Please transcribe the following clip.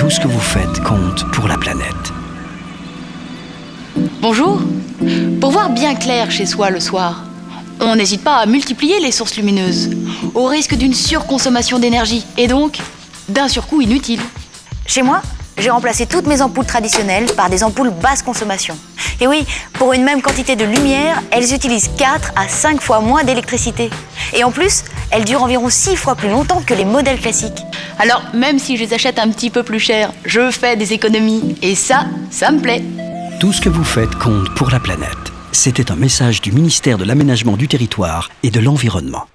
Tout ce que vous faites compte pour la planète. Bonjour. Pour voir bien clair chez soi le soir, on n'hésite pas à multiplier les sources lumineuses, au risque d'une surconsommation d'énergie et donc d'un surcoût inutile. Chez moi, j'ai remplacé toutes mes ampoules traditionnelles par des ampoules basse consommation. Et oui, pour une même quantité de lumière, elles utilisent 4 à 5 fois moins d'électricité. Et en plus, elles durent environ 6 fois plus longtemps que les modèles classiques. Alors, même si je les achète un petit peu plus cher, je fais des économies. Et ça me plaît. Tout ce que vous faites compte pour la planète. C'était un message du ministère de l'Aménagement du Territoire et de l'Environnement.